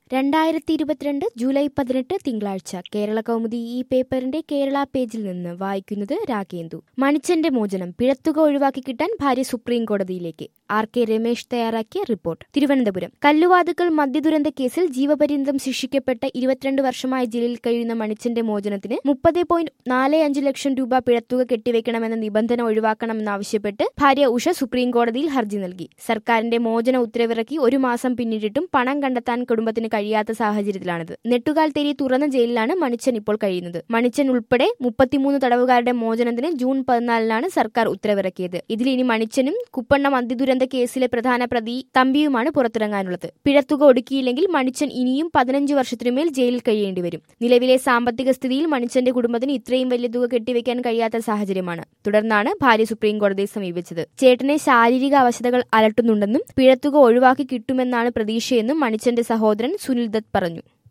2022 July 18 തിങ്കളാഴ്ച കേരള കൗമുദി ഈ പേപ്പറിന്റെ കേരള പേജിൽ നിന്ന് വായിക്കുന്നത് രാഗേന്ദു. മണിച്ചന്റെ മോചനം, പിഴത്തുക ഒഴിവാക്കി കിട്ടാൻ ഭാര്യ സുപ്രീം കോടതിയിലേക്ക്. RK രമേശ് തയ്യാറാക്കിയ റിപ്പോർട്ട്. തിരുവനന്തപുരം. കല്ലുവാതുക്കൽ മദ്യദുരന്ത കേസിൽ ജീവപര്യന്തം ശിക്ഷിക്കപ്പെട്ട 22 വർഷമായി ജയിലിൽ കഴിയുന്ന മണിച്ചന്റെ മോചനത്തിന് 30.45 ലക്ഷം രൂപ പിഴത്തുക കെട്ടിവെക്കണമെന്ന നിബന്ധന ഒഴിവാക്കണമെന്നാവശ്യപ്പെട്ട് ഭാര്യ ഉഷ സുപ്രീം കോടതിയിൽ ഹർജി നൽകി. സർക്കാരിന്റെ മോചന ഉത്തരവിറക്കി ഒരു മാസം പിന്നിട്ടിട്ടും പണം കണ്ടെത്താൻ കുടുംബത്തിന് കഴിയാത്ത സാഹചര്യത്തിലാണിത്. നെട്ടുകാൽ തെരി തുറന്ന ജയിലിലാണ് മണിച്ചൻ ഇപ്പോൾ കഴിയുന്നത്. മണിച്ചൻ ഉൾപ്പെടെ 33 തടവുകാരുടെ മോചനത്തിന് ജൂൺ 14 സർക്കാർ ഉത്തരവിറക്കിയത്. ഇതിൽ ഇനി മണിച്ചനും കുപ്പണ്ണ മദ്യദുരന്ത കേസിലെ പ്രധാന പ്രതി തമ്പിയുമാണ് പുറത്തിറങ്ങാനുള്ളത്. പിഴത്തുക ഒടുക്കിയില്ലെങ്കിൽ മണിച്ചൻ ഇനിയും 15 വർഷത്തിനുമേൽ ജയിലിൽ കഴിയേണ്ടി വരും. നിലവിലെ സാമ്പത്തിക സ്ഥിതിയിൽ മണിച്ചന്റെ കുടുംബത്തിന് ഇത്രയും വലിയ തുക കെട്ടിവെക്കാൻ കഴിയാത്ത സാഹചര്യമാണ്. തുടർന്നാണ് ഭാര്യ സുപ്രീം കോടതിയെ സമീപിച്ചത്. ചേട്ടനെ ശാരീരിക അവശതകൾ അലട്ടുന്നുണ്ടെന്നും പിഴത്തുക ഒഴിവാക്കി കിട്ടുമെന്നാണ് പ്രതീക്ഷയെന്നും മണിച്ചന്റെ സഹോദരൻ സുനിൽ ദത്ത് പറഞ്ഞു.